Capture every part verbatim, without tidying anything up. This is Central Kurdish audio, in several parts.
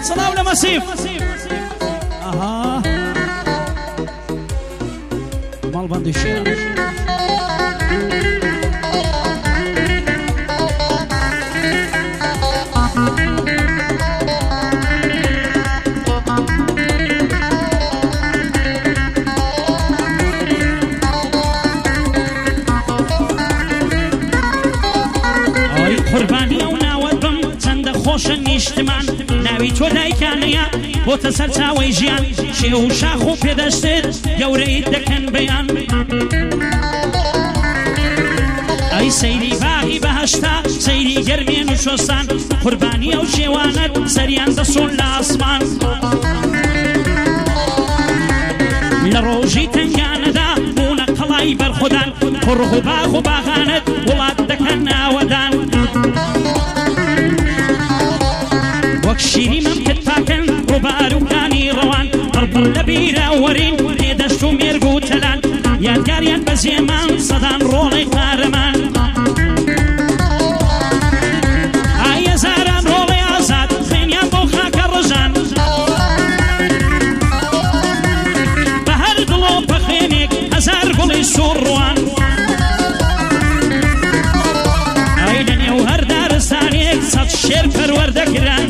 سلام لمسيف اها مال بندي الشيران نیشتمان ناوی تۆ دایکانەیە بۆتە سەر چاوەی ژیان شێو و شاخ و پێدەشتێت گەورەیت دەکەن بەیان ئەی سەیری باغی بەهەشتا سەیری گەرمێن و شۆستان قوربانی ئەو شێوانەت سەریان دەسۆن لە ئاسمان لە ڕۆژی تەنگانەدا بوونە قەڵای بەرخودان قوڕغ و باغ و باغانت وڵات دەکەن ناوەدان وەک شیری مەمکت پاکەن ڕووبارەکانی ڕەوان پڕپڕ لە بیراوەرین لێدەشت و مێرگ و تەلان یادگاریان بە زێمان سەدان ڕۆڵی قارەمان ئایە زاران ڕۆڵی ئازاد خوێنیان بۆ خاکە ڕژان بە هەر دڵۆ بە خوێنێک هەزار گوڵی سوور ڕوان ئای لە نێو هەر دارستانێک سەد شێر پەروەردەگران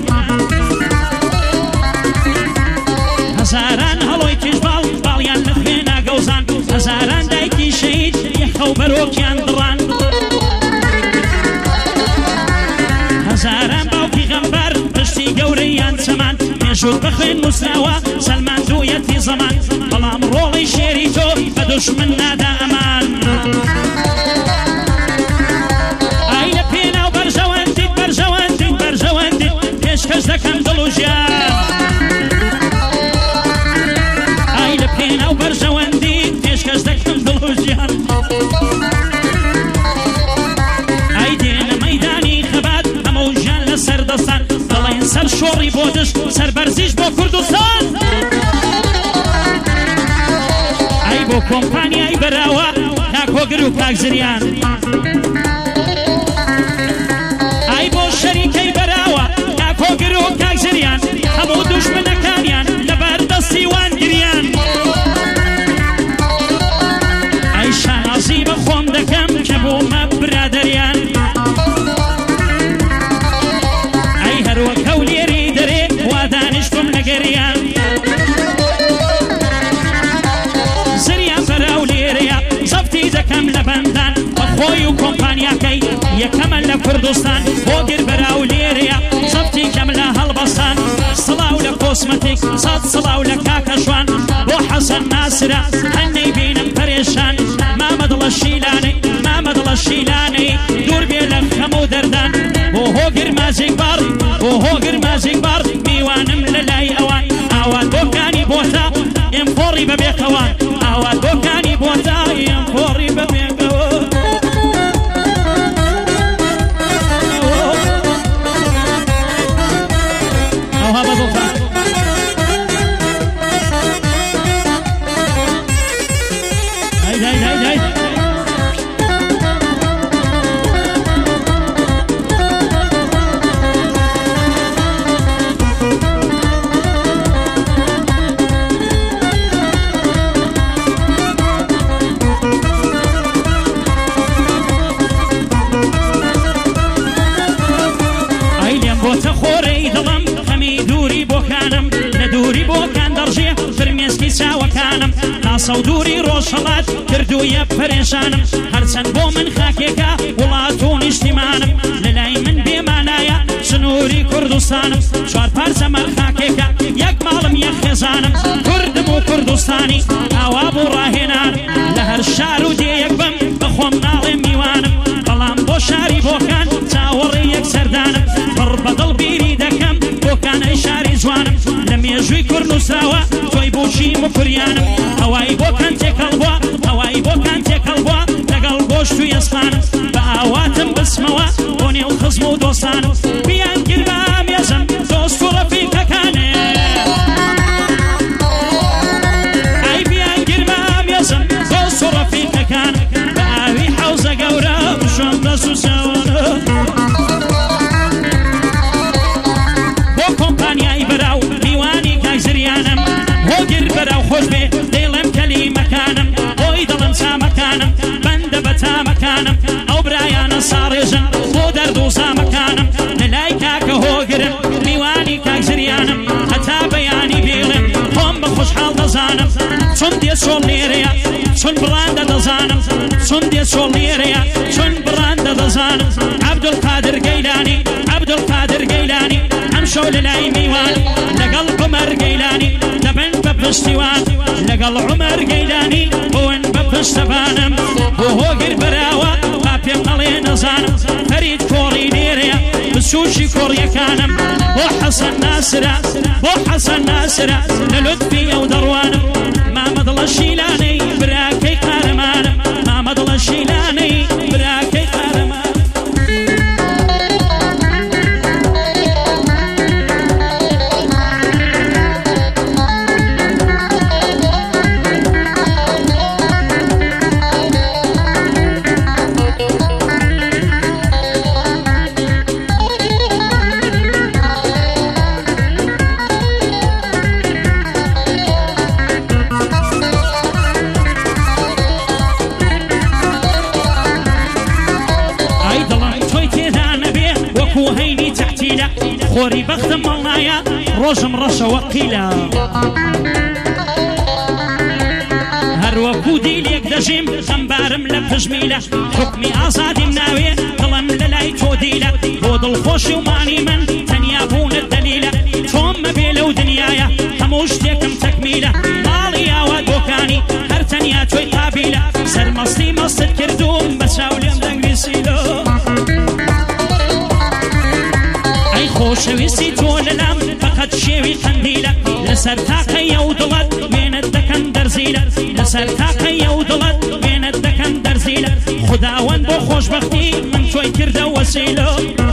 هەزاران هەڵۆی تیژباڵ باڵیان لە خوێنا گەوزان هەزاران دایکی شەید یەخە و بەرۆکیان دڕان هەزاران باوکی غەمبەر پشتی گەورەیان چەمان مێژوت بەخوێن نووسراوە سەلمان دوویەتی زەمان بەڵام ڕۆڵی شێری تۆ بە دوژمن نادا ئەمان ئای لە پێناو بەرژەوەندیت بەرژەوەندیت بەرژەوەندیت پێشکەش دەکەم دڵ و ژیان پێناو بەرژەوەندی پێشکەش دەکەم دڵ و ژیان ئای دێنە مەیدانی خەبات هەموو ژیان لە سەر دەستان دەڵێن سەر شۆڕی بۆ دشت سەر بەرزیش بۆ کوردستان ئای بۆ کۆمپانیای بەراوە کاکۆگر و کاک زریان ئای بۆ شەریکەی بەراوە کاکۆگر و کاک زریان هەموو دوژمنەکانیان لەبەر دەستی وان گریان شانازی بە خۆم دەکەم کە بۆمە برادەریان ئەی هەروەک ئەو لێری دەرێ وا دانیشتم لەگەریان زریان بەراو لێرەیە زەفتی دەکەم لە بەندان بە خۆی و کۆمپانیاکەی یەکەمە لە کوردستان بۆ گر بەراو لێرەیە زەفتی کەم لە هەڵبەستان سڵاو لە کۆسمەتیک سەد سڵاو لە کاکەشوان بۆ حەسەن ناسرە هەنەی بینم پەرێشان مامەدڵە شیلانەی مامەدڵە شیلانەی دوور بێ لە خەم و دەردان بۆ هۆگر مازێک بار بۆ هۆگر مازێک بار میوانم لە لای ئەوان ئاوات بۆکانی بۆتا ئێمپۆڕی بەبێکەوان ئاوات بۆکانی بۆتا ئێمپۆڕی بەبێکەوە ئەوها بەدڵتان هاي هاي هاي هاي ئەیلێم بۆتە خۆرەی دڵم خەمی دووری بۆکانم لە دووری بۆکان دەڕژێ فرمێسکی چاوەکانم ناسە و دووری ڕۆژهەڵات کردوویە پەرێشانم هەرچەند بۆ من خاکێکە وڵات و نیشتیمانم لە لای من بێمانایە سنووری کوردستانم چوار پارچە مەر خاکێکە یەک ماڵم یەک خێزانم کوردم و کوردستانی ئاوا بوو ڕاهێنانم لە هەر شار و دێیەک بم بەخۆم ناڵێ میوانم بەڵام بۆ شاری بۆکان چاوەڕێ یەک سەردانم پڕ بەدڵ بیری دەکەم بۆکانەی شاری جوانم لە مێژووی کورد نووسراوە تۆی بۆشی مکوریانم هەوای بۆکان تێکەڵ بووە هەوای بۆکان تێکەڵ بووە لەگەڵ گۆشت و ئێسپانم بە ئاواتم بسمەوە بۆ نێو خزم و دۆستانم بیان گربە مێزم دۆست و ڕەفیقەکانێ ئای بیان گربە مێزم دۆست و ڕەفیقەکان بە ئاوی حەوزە گەورە بشۆم دەست و سەوانە بۆ کۆمپانیای بەراو مكانم بند بتا مكانم او برايانا صارجن بو دردو سا مكانم للاي كاك هوگرم میوانی كاك زريانم حتى بياني بيلم هم بخوش حال دزانم چون دي سول نيريا چون براند دزانم چون دي سول نيريا چون براند دزانم عبد القادر قيلاني عبد القادر قيلاني امشو للاي ميوان لقل عمر قيلاني دبن ببستوان لقل عمر قيلاني هون ببستفانم وهو قر براوة بابي مالي نزانم فريد كوري نيريا بسوشي كوريا كانم بو حسن ناصرة بو حسن ناصرة للطفي او دروانم ما مضل الشيلاني براكي قارمانم ما مضل الشيلاني براكي قارمانم خوري بختم مڵنایە ڕۆژم ڕەشە وەقیلە هەروەکو دیلێک دەژیم خەمبارم لە پژمیلە حکمی ئازادیم ناوێ دڵم لە لای تۆ دیلە بۆ دڵخۆشی ومانی من تەنیا بوونت دەلیلە تۆم مەبێ لەو دنیایە هەموو شتێکم تەکمیلە ماڵی ئاوا دۆکانی هەر تەنیا تۆی قابیلە سەرمەستی مەستت کردوم بە چاو لێم دەنگویسیلە خۆشەویستی تۆ لەلام فەقەت شێوی قەندیلە لەسەر تاقەیە و دڵت وێنت دەکەن دەرزیلە لەسەر تاقەیە و دڵت وێنت دەکەن دەرزیلە خوداوەند بۆ خۆشبەختی من تۆی کردە وەسیلە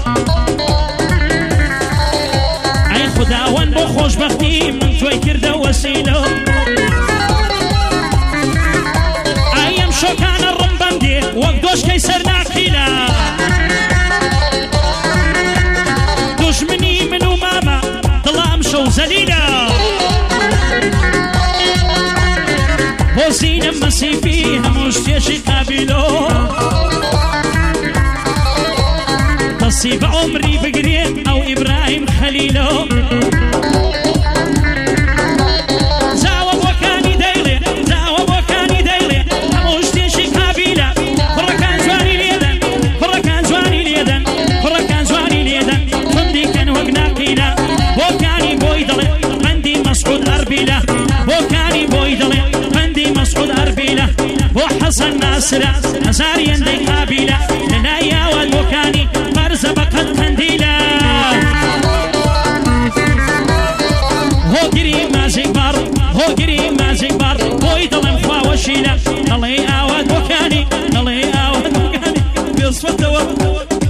ئەی خوداوەند بۆ خۆشبەختی من تۆی کردە وەسیلە ئەی ئەم شۆکانە ڕم بەندێ وەک دۆشکەی سەر ناقیلە دشمني من وماما ظلام شو زليلة وزينة مسي فيها مشتيش قابلو تصيب عمري بقرين او ابراهيم خليلو زاوة وكاني دايلي زاوة وكاني دايلي مشتيش قابلة فرا كان زواني ليدن فرا كان زواني ليدن فرا كان زواني ليدن وقناقيلا وكاني بويدلي عندي مسعود أربيلة وكاني بويدلي عندي مسعود أربيلة وحسن ناصرة هزاري عندي قابلة لنايا والوكاني فرزة بقت قنديلة هو قري مازي بار هو قري مازي بار بويدلي مخوا وشيلة نلي آواد وكاني نلي آواد وكاني بيصفت وقت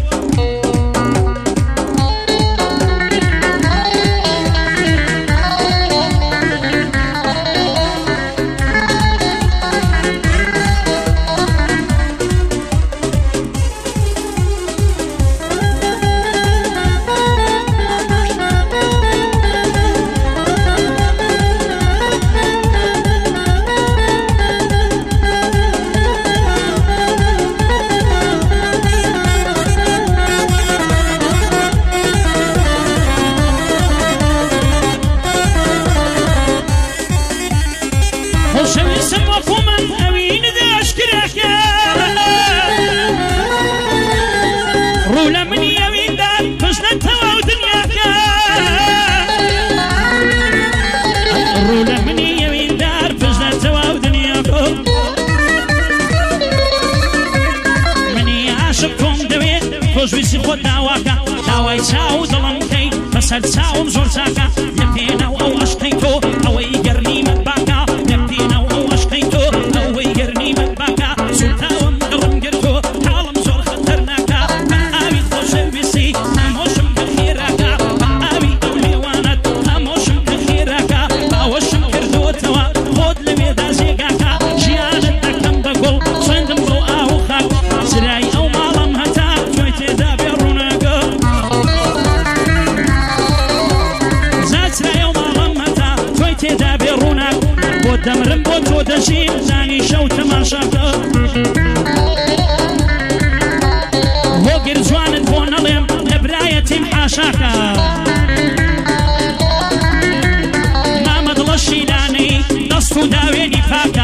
خۆشویستی خۆت داواکە داوای چاو دڵم کەی بەسەر چاوم زۆر چاکە لە پێناو ئەو عەشقەی تۆ ئەوەی گەرنیمت باکە لە پێناو ئەو عەشقەی تۆ ئەوەی گەرنیمت باکە سوتاوم گڕم گرتۆ تاڵم زۆر خەتەرناکە بە ئاوی خۆشەویستی هەمۆشم کە خێراکە بە ئاوی ئەو لێوانت هەمۆشم کە خێراکە باوەشم کردوتەوە خۆت لەوێدا زێگاکە ژیانت دەکەم بە گوڵ سوێندم بۆ ئاو و خاک سرای ئەو ماڵم هەتا توی تێدا بێ ڕوونەکە زات سرای ئەو ماڵم هەتا توی دەمرم بۆ تۆ دەژیم زانی شەو تەماشاکە هۆگر جوانت بۆ نەڵێم لە برایەتیم حاشاکە مامە دڵە شیلانەی دەست و داوێنی پاکە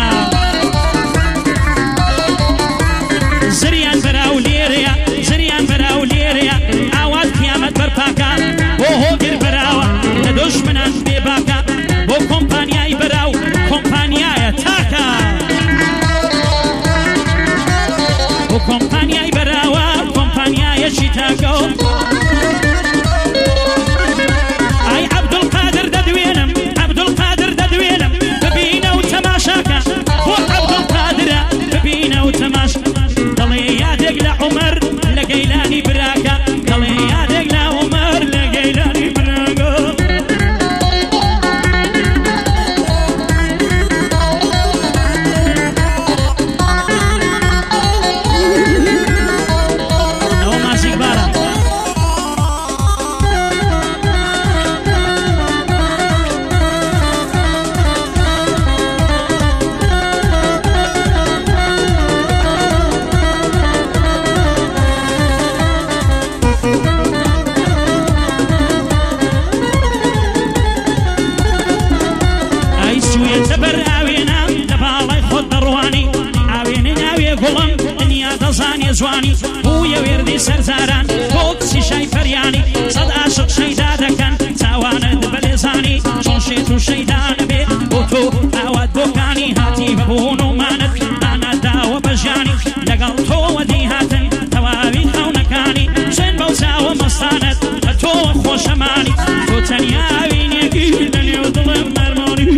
زریان بەراو لێرەیە زریان بەراو لێرەیە ئاوات قیامەت بەرپاکە بۆ هۆگر بەراوە لە دۆژمنان بێباکە بۆ کۆمپانیای بەراو کۆمپانیایە تاکە بۆ کۆمپانیای بەراوە کۆمپانیایەکی تاکە ئای عەبدولقادر دەدوێنم عەبدولقادر دەدوێنم ببینە و تەماشاکە بۆ عەبدولقادرە ببینە و تەماشا دەڵێ یادێک لە عومەر لە گەیلانی براکە دەڵێ یادێک لە عومەر لە گەیلانی براکە ئەوە مازیک بارە جوانی بوویە وێردی سەرزاران بۆ کچی شای فەریانی سەد عاشق شەیدا دەکەن چاوانت بەلێزانی چۆن شێت و شەیدانە بێ بۆ تۆ ئاوات بۆکانی هاتی بەبوون و مانت ئاناداوە بەژیانی لەگەڵ تۆوە دی هاتن تەواوی خەونەکانی چێن بەو چاوە مەستانت بە تۆ خۆشەمانی تۆ تەنیاوینێکی لە نێو دڵم مەرمۆنی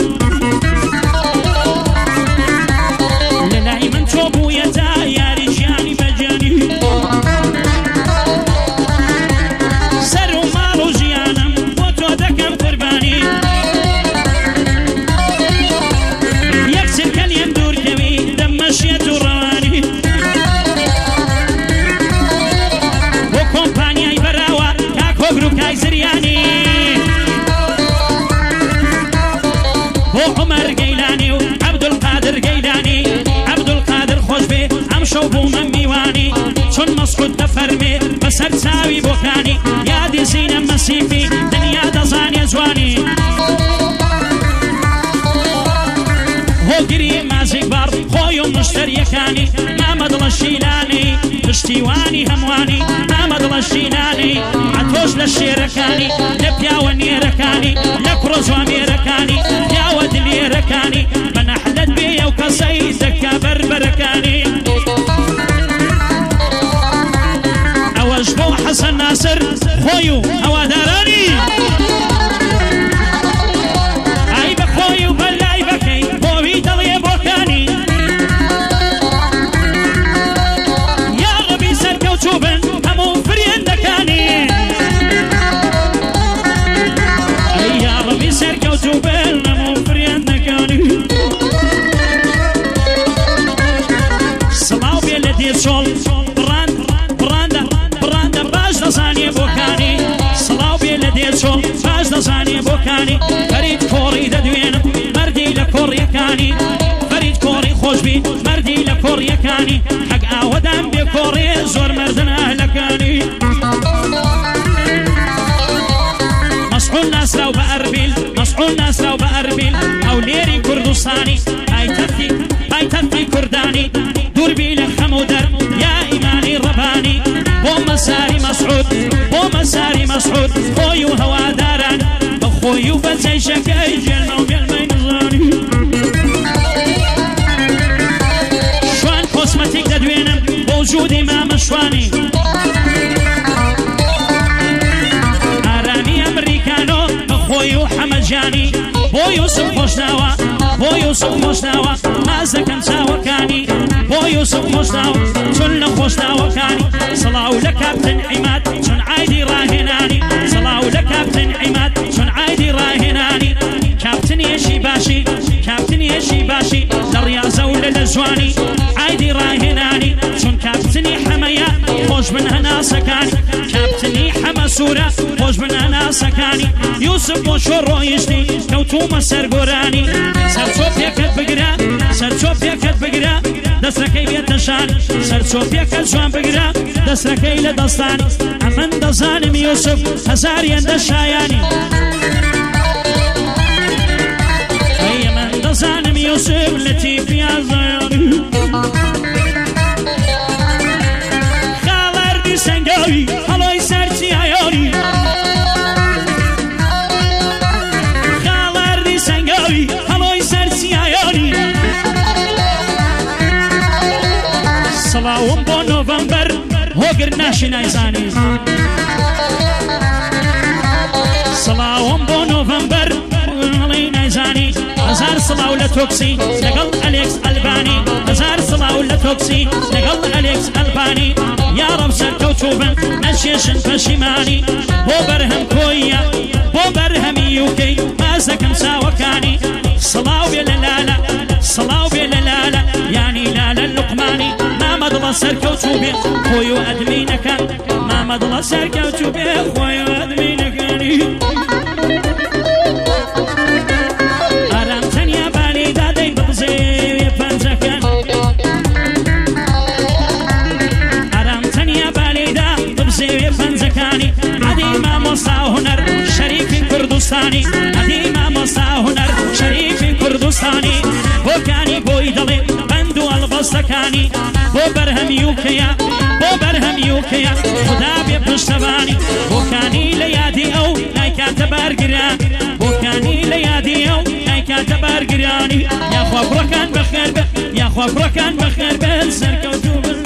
لە لای من تۆ بوویە تا یاری ژیانی سەر و ماڵ و ژیانم بۆ تۆ دەکەم قوربانی یەکسر کەلێم دوورکەوی دەمەشێت و ڕەوانی بۆ کۆمپانیای بەراوە کاک هۆگر و کای زریانی بۆ عومەر گەیلانی و عەبدولقادر گەیلانی عەبدولقادر خۆش بێ ئەم شەو بوومە میوانی چون مەسعود دەفەرمێ بەسەر چاوی بۆکانی یادی زینە مەسیفی دنیا دەزانێ جوانی هۆگری مازیک بار خۆی و مشتریەکانی مامە دڵە شیلانی پشتیوانی هەموانی مامە دڵە شیلانی عەتۆش لە شێرەکانی لە پیاوە نێرەکانی لە کوڕە جوامێرەکانی پیاوە دلێرەکانی بە نەحلەت بێ و کەسەی دەکا بەربەرەکانی ئەوەش بۆ حەسەن ناسر خۆی و هەوادارانی ئای بە خۆی و بەلای بەکەی بۆوی دڵێ بۆکانی یا ڕەبی سەرکەوتوو بن هەموو فریندەکانی ئەی یا ڕەبی سەرکەوتوو بن هەموو فریندەکانی سڵاو بێ لە دێچۆڵ بڕان بڕاندە بڕاندە باش دەزانێ بۆکانی سڵاو بێ لە دێچۆڵ باش دەزانێ بۆکانی فەرید کۆڕی دەدوێنم مەردی لە کۆڕیەکانی فەرید کۆڕی خۆشبی مەردی لە کۆڕیەکانی حەق ئاوەدان بێ کۆڕێ زۆر مەردن ئەهلەکانی مەسعود ناسراو بە ئەربیل مەسعود ناسراو بە ئەربیل هەولێری کوردستانی پایتەختی پایتەختی کوردانی دووربی لە خەمو دەر یا ئیمانی ڕەبانی بۆ مەساری مەسعود بۆ مەساری مەسعود خۆی و هەواداران بە خۆی و بە جێشەکەی جێلمە و بێلمەی نزانی شوان کۆسمەتیک دەدوێنم بۆ وجودی مامە شوانی ئارامی ئەمریکانۆ بە خۆی و حەمەجانی بۆ یوسف خۆشناوە بۆ یوسف خۆشناوە نازەکەم چاوەکانی بۆ یوسف خۆشناوە چون لە خۆشناوەکانی سڵاو لە کاپتن عیماد چون عایدی ڕاهێنانی سڵاو لە کاپتن عیماد چون عایدی ڕاهێنانی کاپتنیەشی باشی کاپتنیەشی باشی لە ڕیاضە و لە لە جوانی عایدی ڕاهێنانی چون کاپتنی حەمەیە خۆش بن هەناسەکانی کاپتنی حەمە سوورە خۆش بن هەنا باسەکانی یوسف بۆ شۆ ڕۆیشتی کەوتومە سەرگۆرانی سەرچۆ پێکەت بگرە سەرچۆ پێکەت بگرە دەستەکەی بێتە شان سەرچۆ پێکەت جوان بگرە دەستەکەی لە دەستانی ئەمن دەزانم یوسف هەزاریەندە شایانی ئەی من دەزانم یوسف لە تیپیا زایانی خاڵەردی سەنگاوی هەڵۆی سەرچی ئایانی خاڵەردی سەنگاوی هەڵۆی سەرچی ئایانی سڵاوم بۆ نۆڤەمبەر هۆگر ناشی نایزانی سڵاوم بۆ نۆڤەمبەر هەڵی نایزانی هەزار سڵاو لە تۆکسی لەگەڵ ئەلێکس ئەلبانی هەزار سڵاو لە تۆکسی لەگەڵ ئەلێکس ئەلبانی یاڕەم سەرکەوتوو بن نەشێشن پەشیمانی بۆ بەرهەم کۆیە بۆ بەرهەمی یوکەی باز دەکەم چاوەکانی سڵاو بێ لە لالە سڵاو بێ لە لالە یانی لالە لوقمانی مامەدڵە سەرکەوتوو بێ خۆی و ئەدمینەکان مامەدڵە سەرکەوتوو بێ خۆی و ئەدمینەکانی ئارام تەنیا بانیدا دەی ببزێوێ پەنجەکان ئارام تەنیا بانیدا ببزێوێ پەنجەکانی عەدی مامۆستا هونەر شەریفی کوردستانی عەدی مامۆستا هونەر شەریفی کوردستانی بۆکانی بۆی دەڵێ بەند و ئەڵبەستەکانی بۆ بەرهەم یوکەیە بۆ بەرهەم یوکەیە خدا بێ پشتەوانی بۆکانی لە یادی ئەو نایکاتە بارگران بۆکانی لە یادی ئەو نایکاتە بارگرانی یاخوا کوڕەکان بەخێر بێ یاخوا کوڕەکان بەخێر بێن سەرکەوتوو بن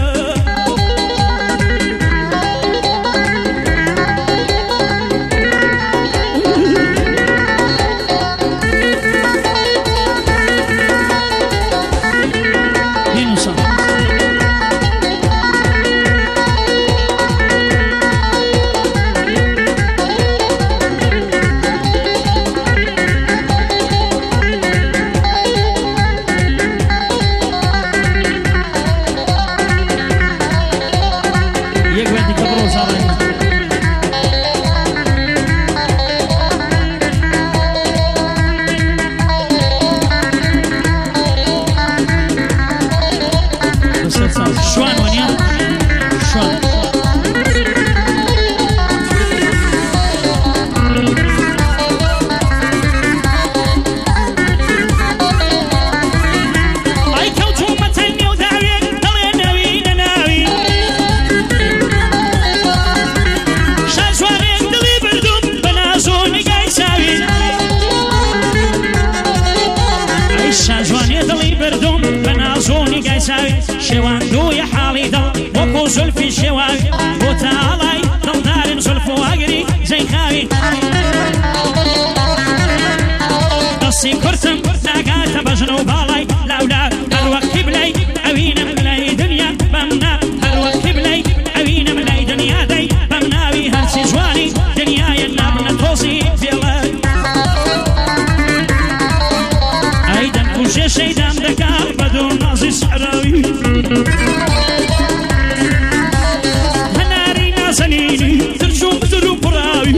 شێوان دووی حاڵی دڵ وەکو زولفی شێواوی بۆ تاڵای دڵدارم زولف و ئاگری زەیخاوی دەستی کورتم ناگاتە بەژن و باڵای لاولا هەروەقتی بلەی ئەوینم لای دنیا بەمنا هەروەقتی بلەی ئەوینم لای دنیا دەی بەم ناوی هەرچی جوانی دنیایە نابنە تۆزی پێڵە ئەیدەن کوژێ شەیدام دەکات بەدوو نازی سەراوی هەناری نازەنینی ترش و بزر و پڕاوی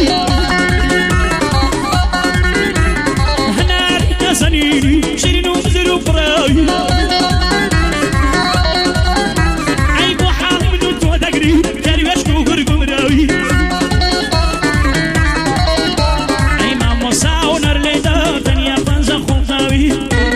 هەناری نازەنینی شیرین و بزر و پڕاوی ئەی بۆ حاڵی من و تۆ دەگری دەروێشک و گورگ و مراوی ئەی مامۆستا هونەر لێدا تەنیا پەنجە خوڵتاوی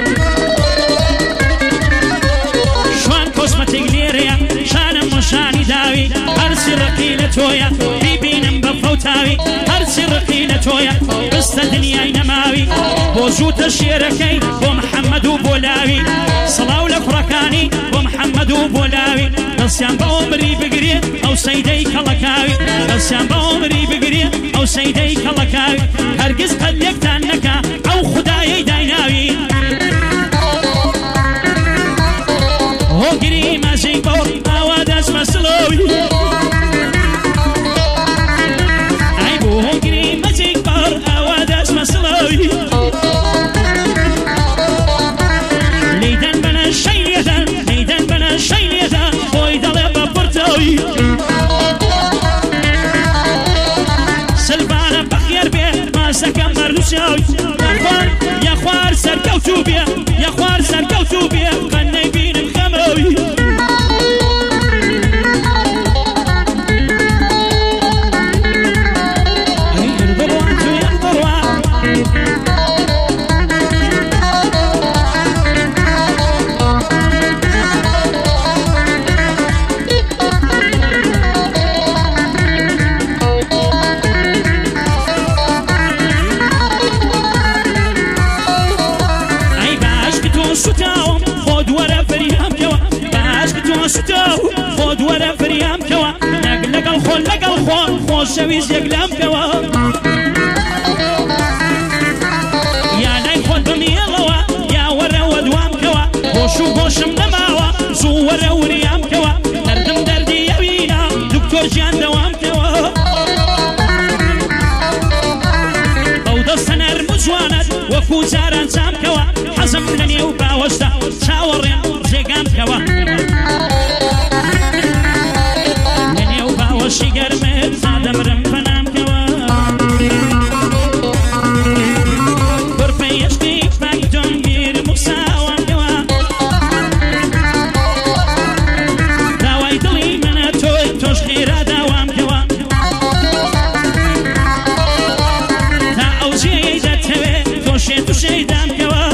شانی داوی هەرچی ڕقی لە تۆیە بیبینم بە فەوتاوی هەرچی ڕقی لە تۆیە بستە دنیای نەماوی بۆ زووتە شێرەکەی بۆ محەممەد و بۆ لاوی سڵاو لە کوڕەکانی بۆ محەممەد و بۆ لاوی دەستیان بە ئۆمری بگرێ ئەو سەیدەی کەڵەکاوی دەستیان بە ئۆمری بگرێ ئەو سەیدەی کەڵەکاوی هەرگیز قەت لێکتان نەکا ئەو خودایەی دایناوی هۆگری مەزەی بەوڕ ئاوا دەچمە سڵەوی ئای بۆ هۆگری مەزەی بەوڕ ئاوا دەچمە سڵەوی لەیدەن بەنە شەیلێدان لەیدەن بەنە شەیلێدان خۆی دەڵێ بە پڕتەوی سلبانە خۆشەویست یەکلام بکەوە یا لای خۆت بمێڵەوە یا وەرەوە دوام بکەوە خۆش و خۆشم نەماوە زوو وەرە وریام بکەوە دەردم دەردی ئەوینە دکتۆر گیان دەوام بکەوە بەو دەستە نەرم و جوانت وەکو جاران چام بکەوە حەزم لە نێو باوەشدا چاوەڕێم جێگام بکەوە لە نێو باوەشی گەرمت زادەمرم بەنام بکەوە بڕفەی عشقی پاک تۆم بیرم و ساوام بکەوە داوای دڵی منە تۆی تۆش خێرا داوام بکەوە تا ئەو جێی دەتەوێت تۆشێ تووشەی دام بکەوە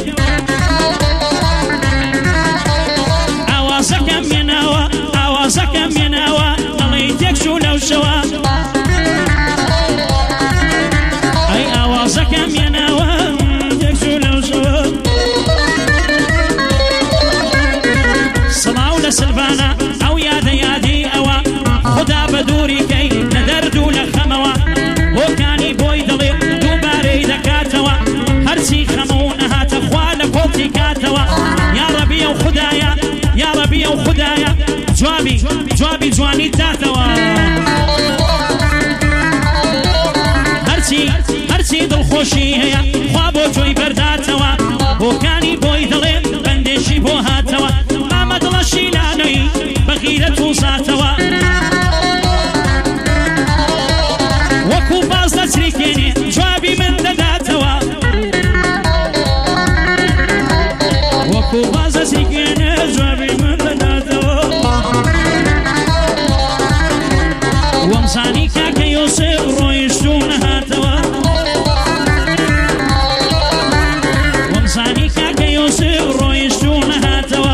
ئاوازەکەم مێناوە ئاوازەکەم مێناوە دەڵێ تێکچوو لەو شەوە ئەی ئاوازەکەم مێناوە تێکچوو لەو شەوە سڵاو لە سلڤانە ئەو یادە یادی ئەوە خدا بە دووری کەی لە دەرد و لە خەمەوە بۆکانی بۆی دڵێ دووبارەی دەکاتەوە هەرچی خەمەوە نەهاتە خوا لە کۆڵی کاتەوە یا ڕەبی ئەو خودایە یا ڕەبی ئەو خودایە جوابی جوابی جوانی داتەوە هەرچی هەرچی دڵخۆشی هەیە خوا بۆ تۆی بەرداتەوە بۆکانی بۆی دڵێ بەندێشی بۆ هاتەوە مامە دڵە شیلانەی بەغیرەت و زاتەوە وەکو باز دەچریکێنێ جوابی من دەداتەوە وەکو باز دەچریکێنێ جوابی من دەداتەوە وەمزانی کاکە یۆسێف ڕۆیشتوو نەهاتەوە وەمزانی کاکە یۆسێف ڕۆیشتوو نەهاتەوە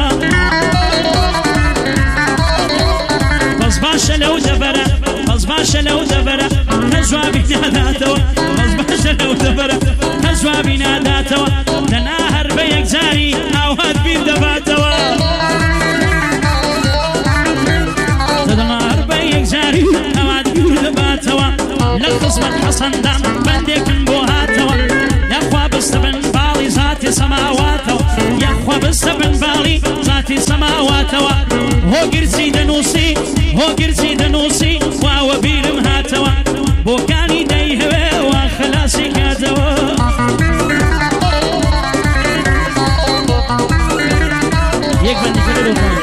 بەس باشە لەو دەبەرە بەس باشە لەو دەبەرە کە جوابی ناداتەوە بەس باشە لەو دەبەرە کە جوابی ناداتەوە لەنا هەر بە یەکجاری ئاوات بیر دەباتەوە دەدەما هەر بە یەکجاری ئاوات بیر دەباتەوە لە قسمەت حەسەندام بەندێکم بۆ هاتەوە یاخوا بستە بن باڵی زاتی سەماواتەوە یاخوا بستە بن باڵی زاتی سەماواتەوە هۆگرچی دەنووسی هۆگرچی دەنووسی واوە بیرم هاتەوە بۆکانی دەیهەوێ وا خەلاسی کاتەوە یەک بەندەکە لەو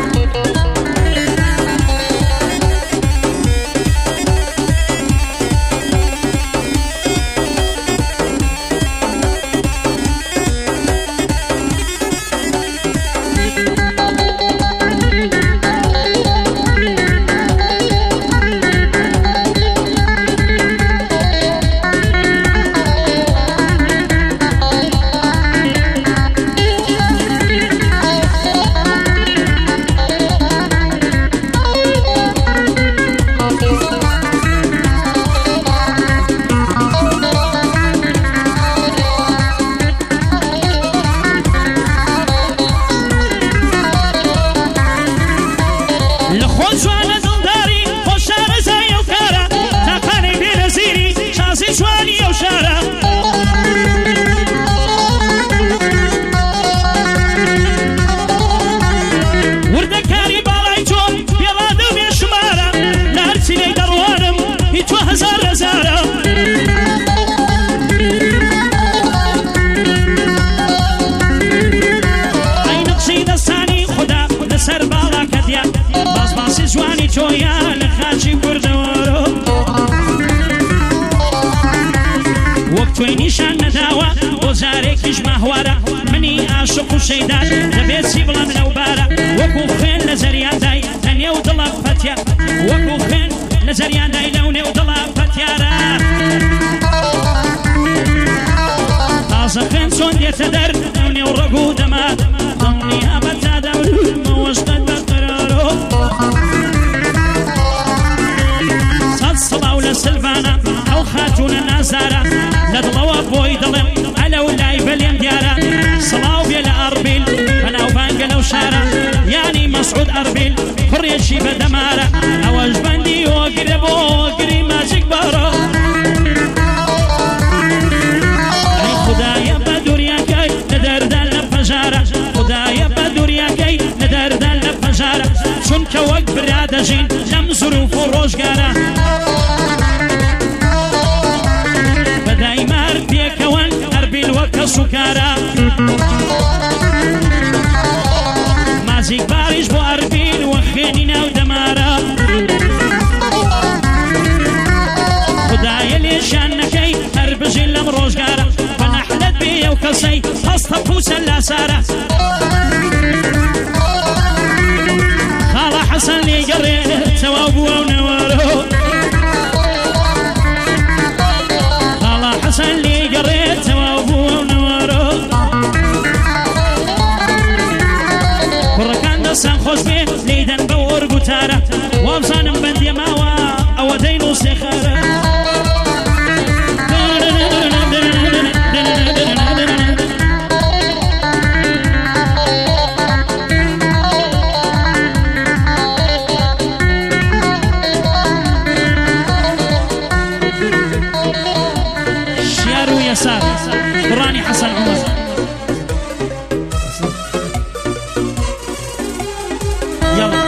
توی نیشان نداوە بۆ جارێکیش ماهوارە منی عاشق و شەیدان دەبێت چی بڵێم لەو بارە وەکو خوێن لە زەریاندای لە نێو دڵە پەتیار وەکو خوێن لە زەریاندای لەو نێو دڵە پەتیارە تازە خوێن چۆن دێتە دەر لەو نێو ڕەگ و دەما دڵنیا بەتا دەورمەوەشتت بەقرارۆ سەد سڵاو لە سلڤانە ئەو خاتونە نازارە لە دڵەوە بۆی دڵێم ئەلەو لای بەلێم دیارە سڵاو بێ لە ئەڕبیل بەناوبانگە لەو شارە یانی مەسعود ئەڕبیل کوڕێکی بەدەمارە ئەوەش بەندی ئۆگرە بۆ ئۆگری ماجیک بە دەژین لەم زروف و ڕۆژگارە بەدای مرد پێکەوەن هەربیل وەکە سوکارە مازیک باریش بۆ ئەربیل وە خوێنی ناو دەمارە خدایە لێشان نەکەی هەر بژین لەم ڕۆژگارە بە نەحلەت بێ ئەو کەسەی هەستە پووسە لاسارە خاڵە حەسەن لێگەڕێت تەواو بووە و نەوەرۆ خاڵە حەسەن لێگەڕێت تەواو بووە و نەوەرۆ کوڕەکان دەستان خۆش بێ لێدەن بە وەرگوتارە وابزانم بەندێ ماوە ئەوە دەین و سێخارە يسار قراني حسن عمر يلا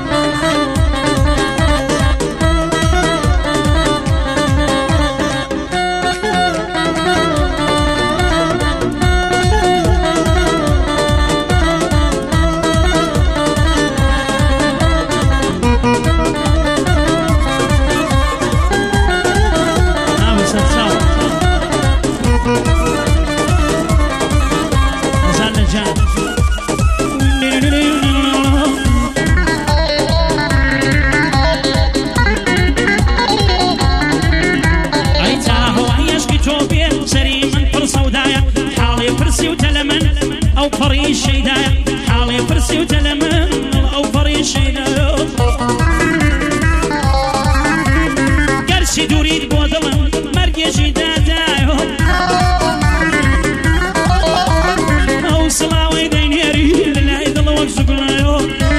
أو فري الشيدايا حالي فرسي وتلمن أو فري الشيدايا قرشي دوريد بودلن مرقشي دادايو أو صلاوي دين يري لله يدل وقسقنايو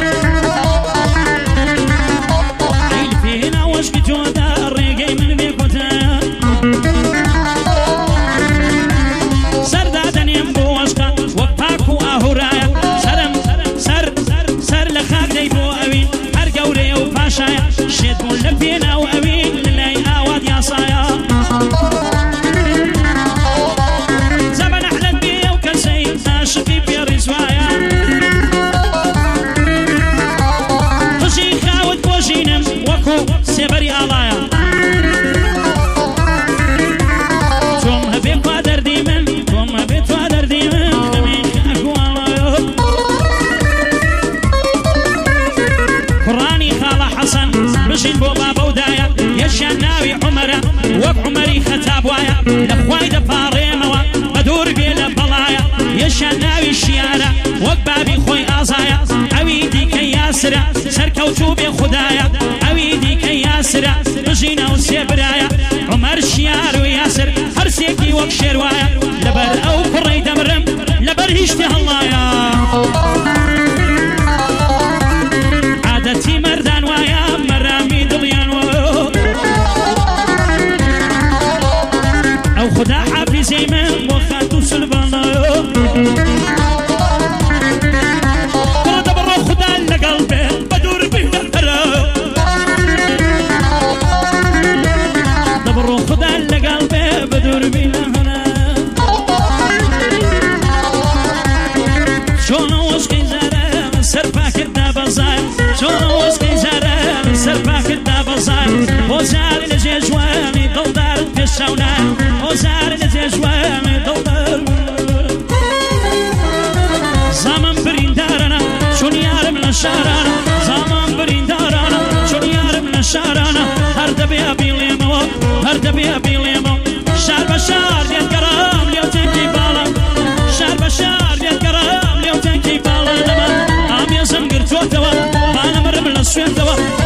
عيل فينا وشكي جودا الرقاي من بيكوتايا سردادن ينبو وشكا وباكو أهورايا سرم سر سر لخاك ديبو أوين هر قوري وباشايا شيطون لبينا وأوين لله آواد يا صايا زمن أحلى بيه وكسي ناشقي بيه رزوايا خشي خاوت بوشينم وكو سيبري آلايا توم هبيك وادر ديمن توم هبيك وادر ديمن قراني خالة حسن بشين بو بابا ودايا يشان ناوي عمره وك عمري خطاب وايا لخواي دفاريموا بدور بيلا بلايا يشان ناوي الشيارة وك بابي خوي آزايا عويدي كي ياسرة سركوتو بي خدايا عويدي كي ياسرة بجينا وسيبرايا عمر الشيار وياسر هرسيكي وك شيروايا لبر او قري دمرم لبر هشتي هلايا عادتي مردان وايا مرامي دليان وايا او خدا حافظي من وخاتو سلبانا قرد برو خدا لقلبي بدور بيه دهرا دبرو خدا لقلبي بدور بيه دهرا شونو وسكي زارا سرفاك الدابزاي شونو وسكي زارا سرفاك الدابزاي وزار لجيجواني دلدار في السونا وزار لجيجواني دلدار زمان بريندارنا شون يارم لشارانا زمان بريندارنا شون يارم لشارانا هر دبي أبي ليمو هر دبي أبي ليمو شار بشار يتقرام ليو تنكي بالا شار بشار يتقرام ليو تنكي بالا دما عم يزم قرتو توا بانا مرم للسوين توا